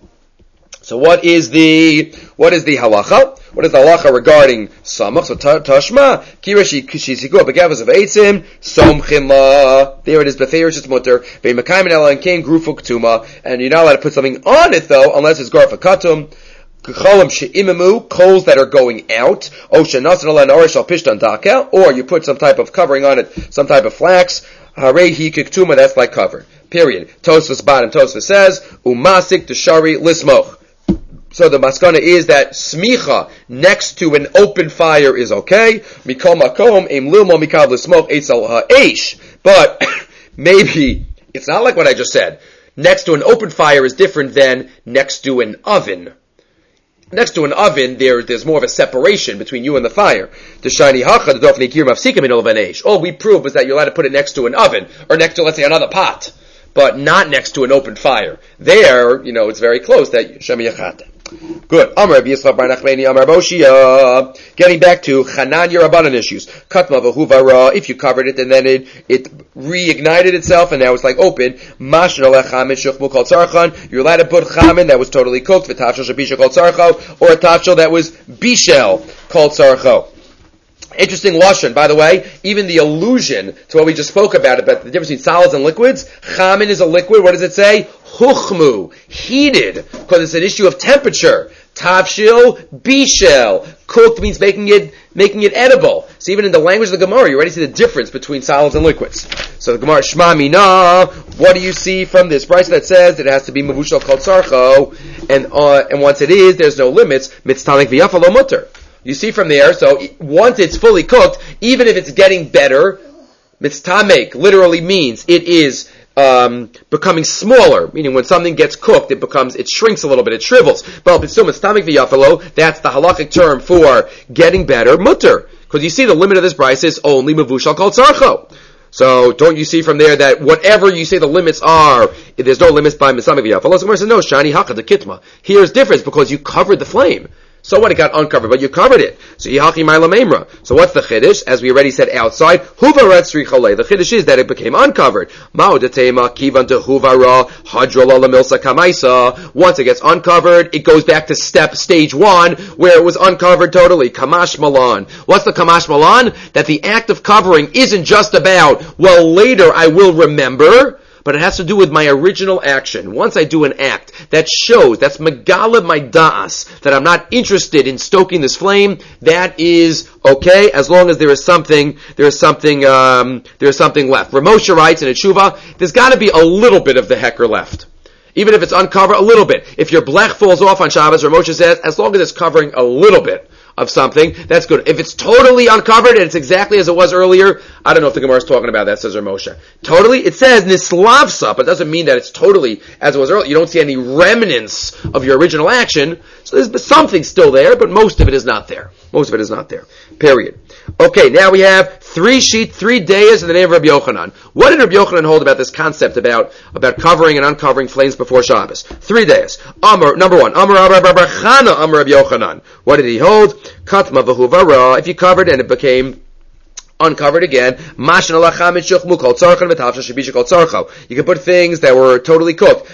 So what is the halacha? What is the halacha regarding samach? So tashma kirashi shisiku begavas of eitzim somchim la. There it is. Befeirish is mutter. Ve'makayim ela and kain grufu ketuma. And you're not allowed to put something on it though, unless it's garfa katum. Cholam she'imamu, coals that are going out. O shenasan ala norish al pishtan dakel. Or you put some type of covering on it, some type of flax. Harehi kiktuma. That's like covered. Period. Tosfos bottom. Tosfos says umasik teshari lismoch. So the maskana is that smicha next to an open fire is okay. Mikol makom im lilmo mikav l'smoch eitzel ha'esh. But maybe it's not like what I just said. Next to an open fire is different than next to an oven. Next to an oven, there's more of a separation between you and the fire. The shiny hacha, the dofni kir mafsika min olav ha'esh. All we proved was that you're allowed to put it next to an oven, or next to, let's say, another pot, but not next to an open fire. There, it's very close that shemi yachata. Good. Amar Rabbi Yisrael bar Nachmani Amar Boshia. Getting back to Chanan Yerabanan issues. Katma v'huvara. If you covered it and then it reignited itself and now it's like open. Mashna lechamin shuchmu kol tzarchan. You're allowed to put chamin that was totally cooked. V'tavshel shabisha kol tzarcho. Or a tavshel that was bishel kol tzarcho. Interesting lashon, by the way. Even the allusion to what we just spoke about the difference between solids and liquids. Chamin is a liquid. What does it say? Huchmu, heated, because it's an issue of temperature. Tavshil, bishel, cooked means making it edible. So even in the language of the Gemara, you already see the difference between solids and liquids. So the Gemara, Shma Mina, what do you see from this price that says that it has to be mavushal kol tzarcho, and once it is, there's no limits. Mitztanik v'yafalo mutter. You see from there, so once it's fully cooked, even if it's getting better, mitztamek literally means it is becoming smaller, meaning when something gets cooked, it shrinks a little bit, it shrivels. But if it's still mitztamik v'yafalo, that's the halachic term for getting better, mutter. Because you see the limit of this price is only mavushal kol tzarcho. So don't you see from there that whatever you say the limits are, there's no limits by mitztamik v'yafalo. So says no, shani haka the kitma. Here's difference because you covered the flame. So what? It got uncovered, but you covered it. So yihachi ma'ila memra. So what's the chiddush? As we already said outside, huvarat srichalei. The chiddush is that it became uncovered. Ma'odatema kivan to huvara hadrala lamilsa kamaisa. Once it gets uncovered, it goes back to stage 1 where it was uncovered totally. Kamash malan. What's the kamash malan? That the act of covering isn't just about, well, later I will remember, but it has to do with my original action. Once I do an act that shows, that's megala my da'as, that I'm not interested in stoking this flame, that is okay, as long as there is something left. Ramosha writes in a tshuva, there's gotta be a little bit of the hecker left. Even if it's uncovered, a little bit. If your blech falls off on Shabbos, Ramosha says, as long as it's covering a little bit of something, that's good. If it's totally uncovered and it's exactly as it was earlier, I don't know if the Gemara is talking about that, says Ramosha. Totally, it says nislavsa, but it doesn't mean that it's totally as it was earlier. You don't see any remnants of your original action, so there's something still there, but most of it is not there. Period. Okay, now we have 3 days in the name of Rabbi Yochanan. What did Rabbi Yochanan hold about this concept about covering and uncovering flames before Shabbos? 3 days. Number 1. Amar Rabbi Chana, Amar Rabbi Yochanan. What did he hold? Katma v'huvara. If you covered and it became uncovered again, you can put things that were totally cooked.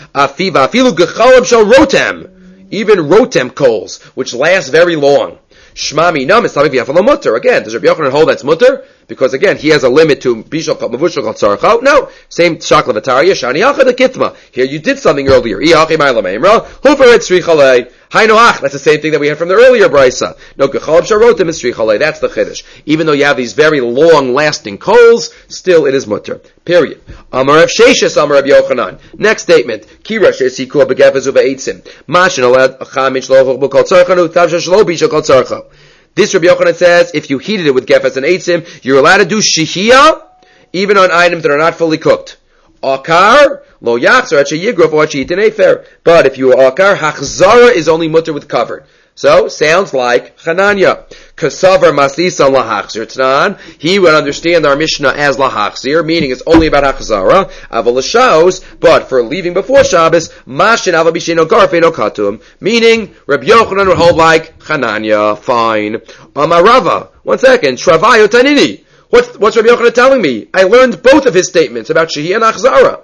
Even rotem coals, which last very long. Shmami nam is tamik v'yafalo mutter. Again, does Rabbi Yochanan hold that's mutter? Because again, he has a limit to bishal mavushal kol tzarcho. No, same shakla v'tarya shani hacha the kitma. Here you did something earlier. Iyachi ma'ila meimra huveret srichalei. Hainoach. That's the same thing that we had from the earlier brisa. No gechalab sharotim is srichalei. That's the chiddush. Even though you have these very long-lasting coals, still it is mutter. Period. Amar Rav Sheshes, Amar Rav Yochanan. Next statement. Kira she'sikua begefes uve'eitzim. Mashin alad achamich lo kol tzarchanu tavsha shlo bishal kol tzarcho. This Rabbi Yochanan says, if you heated it with gefes and eitzim, you're allowed to do shihiyah, even on items that are not fully cooked. Akar, lo yachzor at sheyigrof or sheyitin efer. But if you akar, hachzara is only mutter with covered. So, sounds like Chananya. Kasavar Masisan Lahachzir Tnan. He would understand our Mishnah as Lahachzir, meaning it's only about Hachzara, Aval Shabbos, but for leaving before Shabbos, Mashin Aval Bisheno Garfeno Katum, meaning Rabbi Yochanan would hold like Chananya. Fine. Amarava. 1 second. Shravayo Tanini. What's Rabbi Yochanan telling me? I learned both of his statements about Shehiyah and Achzara.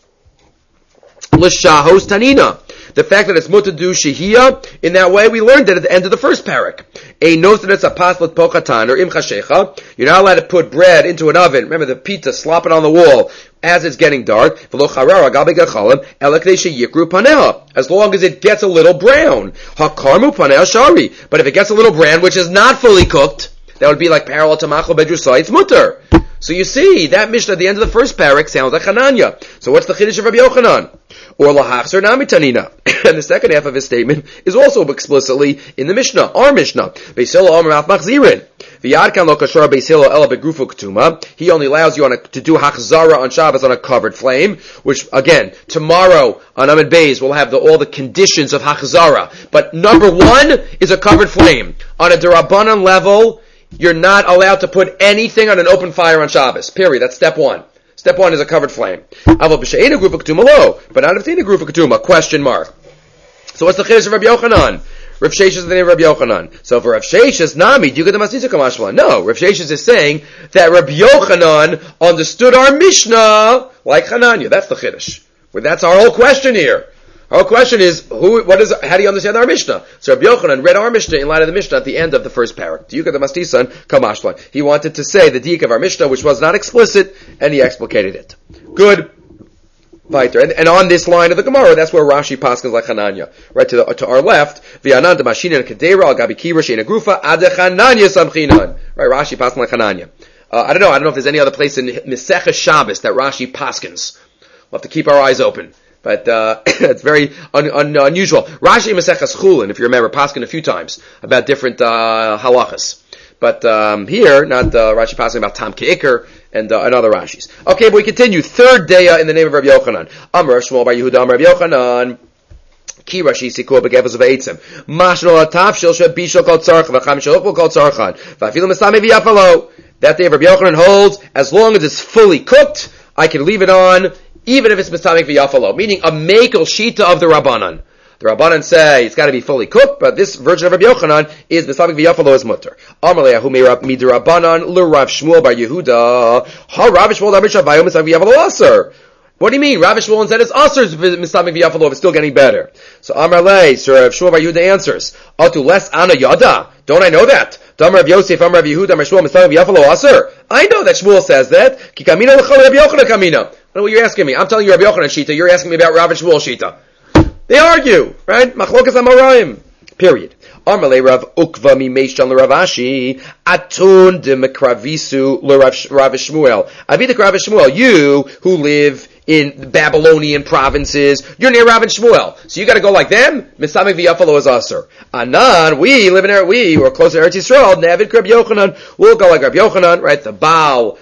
L'shahos Tanina. The fact that it's mutter to do Shehiyah, in that way we learned it at the end of the first parak. A nosenetz apaslet pochatan, or imchashecha. You're not allowed to put bread into an oven. Remember the pita, slop it on the wall as it's getting dark. As long as it gets a little brown. Hakarmu panel shari. But if it gets a little brown, which is not fully cooked, that would be like parallel to machlo bedrusai, it's mutter. So you see, that Mishnah at the end of the first parak sounds like Hananya. So what's the chiddush of Rabbi Yochanan? Or lahachzer nami tanina. And the second half of his statement is also explicitly in the Mishnah, our Mishnah. Beisilo omer af machzirin. V'yadkan lo kashar beisilo ela begrufu ketuma. He only allows you to do hachzara on Shabbos on a covered flame, which again, tomorrow on Amid Beis we'll have all the conditions of hachzara. But number one is a covered flame. On a derabanan level, you're not allowed to put anything on an open fire on Shabbos. Period. That's step one. Step one is a covered flame. But not if it's in a group of ketuma. Question mark. So what's the chiddush of Rabbi Yochanan? Rav Sheshes is the name of Rabbi Yochanan. So for Rav Sheshes, Nami, do you get the Masisa Kamashma? No, Rav Sheshes is saying that Rabbi Yochanan understood our Mishnah like Hananya. That's the chiddush. Well, that's our whole question here. Our question is, how do you understand our Mishnah? So Rabbi Yochanan read our Mishnah in light of the Mishnah at the end of the first parak. Diyuk of the Mastisan, Kamashla. He wanted to say the diyuk of our Mishnah, which was not explicit, and he explicated it. Good. Weiter. And on this line of the Gemara, that's where Rashi paskins like Hananya. Right to our left, V'yananda Mashina and Kedera, al Gabi Kirash in a Grufa, Ade Hananya Samchinan. Right, Rashi paskins like Hananya. I don't know if there's any other place in Mesechah Shabbos that Rashi paskins. We'll have to keep our eyes open. But it's very unusual. Rashi Mesechas Chulin, if you remember, paskin a few times about different halachas. But here, not Rashi paskin about Tam Ke'ikr and other Rashis. Okay, but we continue. Third day in the name of Rabbi Yochanan. Amar Shmuel bar Yehuda Amar Rabbi Yochanan. Ki Rashi Sikua begevos of Eitzim. Mashno Atav Shil Shabishal Kol Tzarch V'cham Shalukul Kol Tzarchan V'afilu Mesame V'yafalo. That day Rabbi Yochanan holds, as long as it's fully cooked, I can leave it on, even if it's Mistamik V'yafalo, meaning a Mekel Shita of the Rabbanan. The Rabbanan say it's got to be fully cooked, but this version of Rabbi Yochanan is Mistamik V'yafalo is mutter. Amalei Ahu Mid Rabbanan L'Rav Shmuel bar Yehuda Ha Rav Shmuel Damir Shavayo Mistamik V'yafalo Aser. What do you mean? Rav Shmuel said it's Aser Mistamik V'yafalo. It's still getting better. So Amalei, Sir Rav Shmuel bar Yehuda answers, Atu Les Ana Yada. Don't I know that? Damar Rav Yosef Amar Rav Yehuda Amar Shmuel Mistamik V'yafalo Aser. I know that Shmuel says that. Ki Kamina L'Chol Rabbi Yochanan Kamina. What you're asking me? I'm telling you Rabbi Yochanan Shita. You're asking me about Rav and Shmuel Shita. They argue, right? Machlokas Amoraim. Period. Amalei Rav Ukva mi Meishan l'Rav Ashi Atun de Mekravisu l'Rav Shmuel. Avidik Rav Shmuel. You who live in Babylonian provinces, you're near Rav and Shmuel, so you got to go like them. Misamik v'yafalo is aser. Anan, we live in we're close to Eretz Yisrael. Navid Rabbi Yochanan. We'll go like Rabbi Yochanan, right? The Baal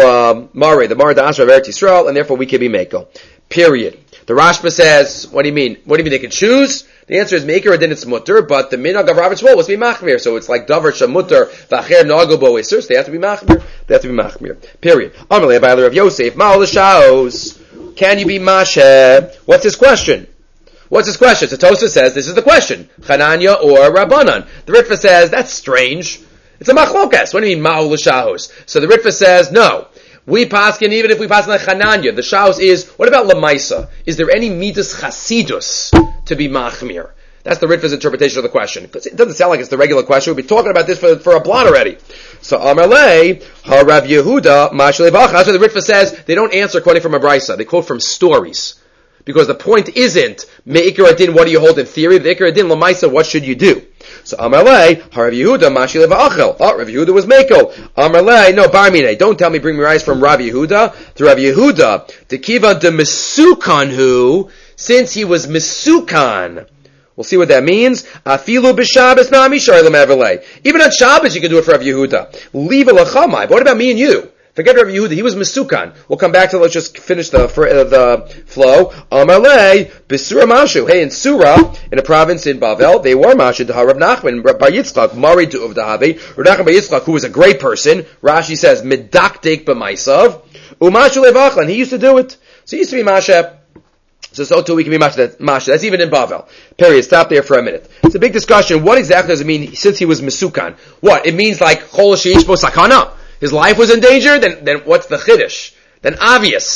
Mare, the Mare Da'asra of Eretz Yisrael, and therefore we can be Meko. Period. The Rashba says, what do you mean? What do you mean they can choose? The answer is Maker and then it's mutter, but the minhag of Rav and Shmuel was to be machmir, so it's like davar shamutter v'acher nagobo isur, so they have to be machmir. They have to be machmir. Period. Amalei Abayler of Yosef Ma'ol Shaos. Can you be Mashe? What's his question? What's his question? So Tosfos says this is the question: Chananya or Rabbanan? The Ritva says that's strange. It's a machlokas. What do you mean Ma'ol Shahos? So the Ritva says no. We paskin even if we paskin like Chananya. The Shahos is what about Lamaisa? Is there any midas chasidus to be machmir? That's the Ritva's interpretation of the question. Because it doesn't sound like it's the regular question. We've been talking about this for a blot already. So Amalei, Harav Yehuda, Mashle Bacha. That's what the Ritva says. They don't answer quoting from a brisa. They quote from stories. Because the point isn't, Me'ikar Adin, what do you hold in theory? The Ikar Adin, Lamaisa, what should you do? So Amalei, Harav Yehuda, Mashle Ba'achel. Oh, Rav Yehuda was Meko. Amalei, no, Barmine. Don't tell me bring me rice from Rav Yehuda to Rav Yehuda. To Kiva de Mesukanhu, since he was Mesukan. We'll see what that means. Afilu b'Shabbos nami sharlim everlay. Even on Shabbos you can do it for Rav Yehuda. Leave a lachamai. But what about me and you? Forget Rabbi Yehuda. He was Mesukan. We'll come back to, let's just finish the flow. Amalei, Besura Mashu. Hey, in Surah, in a province in Bavel, they were Mashu to Rav Nachman, Bar Yitzchak, Mari to Uvdahavi, Rav Nachman Bar Yitzchak, who was a great person. Rashi says, Medakdek b'maisav, Umashu levachlan. He used to do it. So he used to be Masha. So too we can be Masha. That's even in Bavel. Period. Stop there for a minute. It's a big discussion. What exactly does it mean since he was Mesukan? What? It means like, Chol she'ish bo sakana. His life was in danger, then what's the chiddush? Then obvious.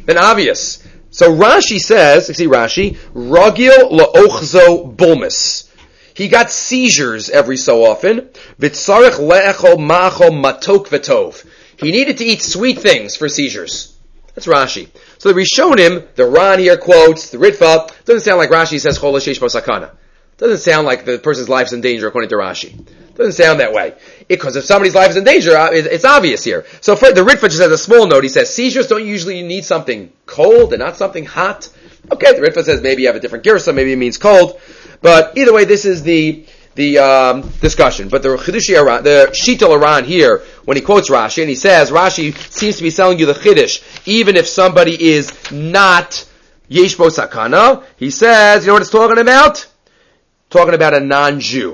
So Rashi says, you see Rashi, Ragil la'ochzo bulmus. He got seizures every so often. V'tzarech le'echol ma'achol matok v'tov. He needed to eat sweet things for seizures. That's Rashi. So the Rishonim, the Ran here quotes, the Ritva, doesn't sound like Rashi says Chol she'ish bo sakana. Doesn't sound like the person's life's in danger according to Rashi. Doesn't sound that way. Because if somebody's life is in danger, it's obvious here. So for the Ritva just has a small note. He says, seizures don't usually need something cold and not something hot. Okay, the Ritva says maybe you have a different girsa, maybe it means cold. But either way, this is the discussion. But the Shital Aran here, when he quotes Rashi, and he says, Rashi seems to be selling you the Chiddush, even if somebody is not Yesh Bo Sakana, he says, you know what it's talking about? Talking about a non-Jew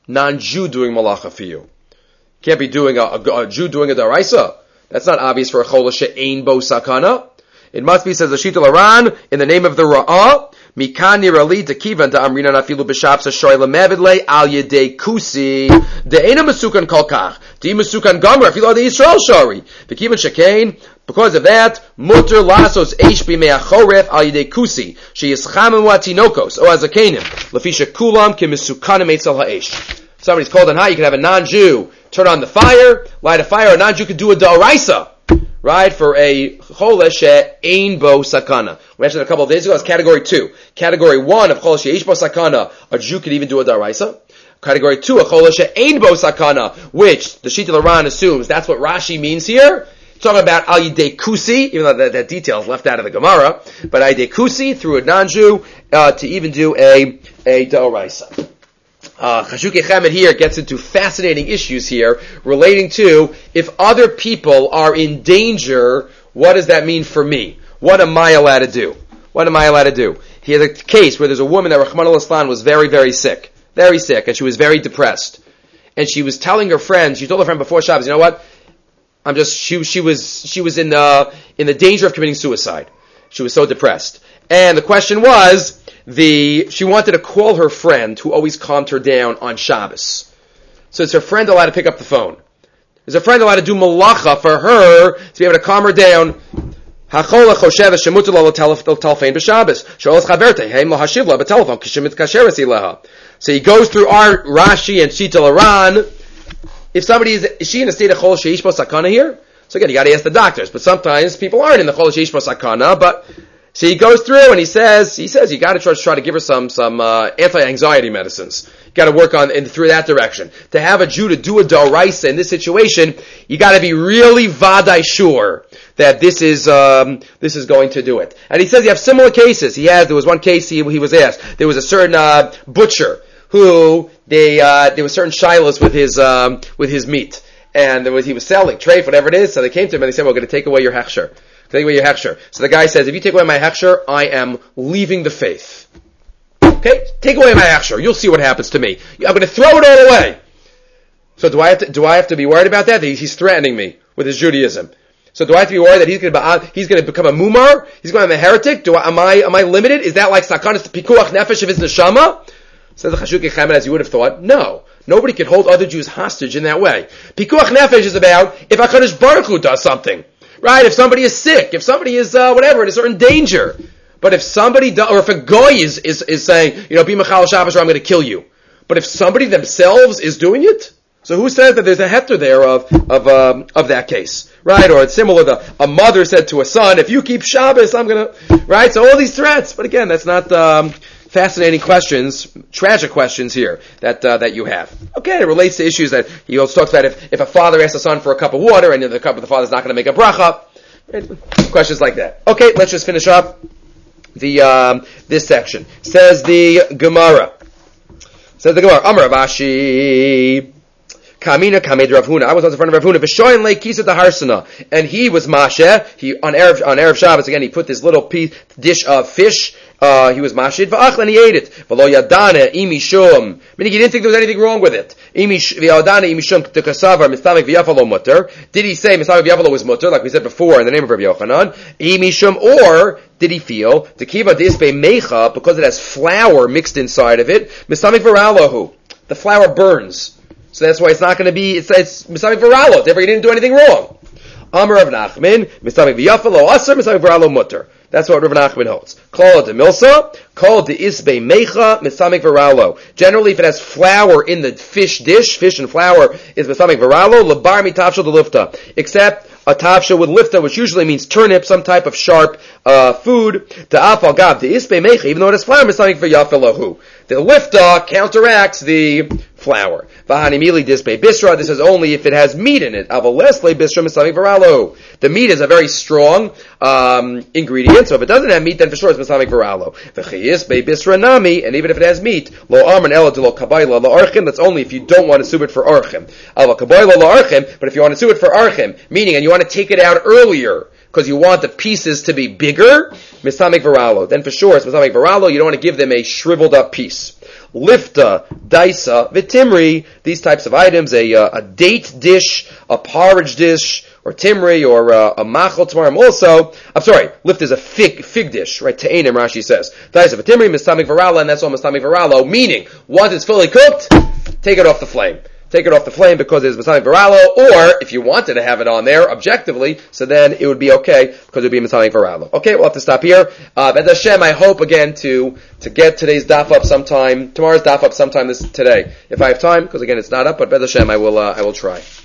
doing malacha for you. Can't be doing a Jew doing a daraisa. That's not obvious for a chola she'ein bo sakana. It must be, says the Shital Aran, in the name of the Ra'ah, Mikan nirali tekivan da'amrina nafilu b'shabsa shoy lemevidle al yedei kusi de'ena mesukan kolkach di mesukan gomer afilu adi Yisrael shari v'kivan shekain. Because of that, mutter lasos eish b'mei achoref al yedei kusi sheyischamim watinokos o azakanim lefisha kulam kemesukanim etzel ha'esh. Somebody's cold and hot, you can have a non-Jew turn on the fire, light a fire. A non-Jew could do a da'oraisa, right, for a chola she'ein bo sakana. We mentioned a couple of days ago, it's category 2. Category 1 of chola she'ish bo sakana, a Jew could even do a da'oraisa. Category 2, a chola she'ein bo sakana, which the Shital Aran assumes that's what Rashi means here. Talking about al yidei kusi, even though that detail is left out of the Gemara, but al yidei kusi, through a non-Jew, to even do a da'oraisa. Chashukei Chemed here gets into fascinating issues here relating to if other people are in danger, what does that mean for me? What am I allowed to do? He has a case where there's a woman that Rahman al-Islam was very, very sick, and she was very depressed. And she was telling her friend, she told her friend before Shabbos, you know what? She was in the danger of committing suicide. She was so depressed. And the question was, she wanted to call her friend who always calmed her down on Shabbos. So is her friend allowed to pick up the phone? Is her friend allowed to do malacha for her to be able to calm her down? So he goes through our Rashi and Shital Aran. If somebody is she in a state of chol she'ish bo sakana here? So again, you got to ask the doctors. But sometimes people aren't in the chol she'ish bo sakana. But so he goes through and he says you got to try to give her some anti-anxiety medicines. You got to work on through that direction. To have a Jew to do a da'oraisa in this situation, you got to be really vadai sure that this is going to do it. And he says you have similar cases. There was one case he was asked. There was a certain butcher who there were certain shilas with his meat, and he was selling treif, whatever it is. So they came to him and they said, "We're going to take away your hechsher. So the guy says, if you take away my hechsher, I am leaving the faith. Okay? Take away my hechsher. You'll see what happens to me. I'm going to throw it all away. So do I have to be worried about that? He's threatening me with his Judaism. So do I have to be worried that he's going to become a mumar? He's going to be a heretic? Am I limited? Is that like sakanas pikuach nefesh of his neshama? Says the Chashukei Chemed, as you would have thought, no. Nobody can hold other Jews hostage in that way. Pikuach nefesh is about if HaKadosh Baruch Hu does something. Right? If somebody is sick, if somebody is whatever, in a certain danger. But if somebody or if a goy is saying, be Mechal Shabbos or I'm going to kill you. But if somebody themselves is doing it, so who says that there's a heter there of that case? Right? Or it's similar, a mother said to a son, if you keep Shabbos, I'm going to, right? So all these threats. But again, that's not, fascinating questions, tragic questions here that you have. Okay, it relates to issues that he also talks about if a father asks a son for a cup of water and the cup of the father's not going to make a bracha. Questions like that. Okay, let's just finish up this section. Says the Gemara. Amar Rav Ashi. Kamina Kamed Rav Huna. I was in front of Rav Huna. V'shoyin le kisa harsana, and he was Mashe. He on Erev Shabbos again. He put this little dish of fish. He was mashid v'achla, and he ate it. V'lo yadane imishum. Meaning he didn't think there was anything wrong with it. V'yadane imishum t'kasavar mistamik v'yafalo mutter. Did he say mistamik v'yafalo was mutter, like we said before in the name of Rabbi Yochanan? Imishum, or did he feel tekiva dispe mecha, because it has flour mixed inside of it? Mistamik v'ralahu. The flour burns. So that's why it's not going to be, it's Mistamik V'ralo, therefore he didn't do anything wrong. Amar Rav Nachman, Mistamik V'yafalo Asr, Mistamik V'ralo Mutter. That's what Rav Nachman holds. Call it the milsa, call it the isbe mecha, Mistamik V'ralo. Generally, if it has flour in the fish dish, fish and flour is Mistamik V'ralo, lebar mitavshel de lifta. Except a tavsha with lifta, which usually means turnip, some type of sharp food. Ta'afal gav, the isbe mecha, even though it has flour, Mistamik V'yafalahu. The lifta counteracts the flour. V'hanimili dispe bisra. This is only if it has meat in it. Avalesle bisra mistamik v'ralo. The meat is a very strong ingredient, so if it doesn't have meat, then for sure it's mistamik v'ralo. V'chiyispe bisra nami, and even if it has meat, lo arman ela de lo kabayla lo archim. That's only if you don't want to sue it for archim. Ava kabayla lo archim. But if you want to sue it for archim, meaning and you want to take it out earlier because you want the pieces to be bigger, mistamik v'ralo. Then for sure it's mistamik v'ralo. You don't want to give them a shriveled up piece. Lifta, daisa, vitimri, these types of items, a date dish, a porridge dish, or timri, or a machal tamarim also. I'm sorry, lift is a fig dish, right? Te'enim, Rashi says. Daisa, vitimri, mistamik v'ralo, and that's all mistamik v'ralo, meaning, once it's fully cooked, take it off the flame. Take it off the flame because it's Mistamik V'ralo, or if you wanted to have it on there objectively, so then it would be okay because it would be Mistamik V'ralo. Okay, we'll have to stop here. B'ez Hashem, I hope again to get today's daf up sometime, tomorrow's daf up sometime today. If I have time, because again it's not up, but B'ez Hashem, I will try.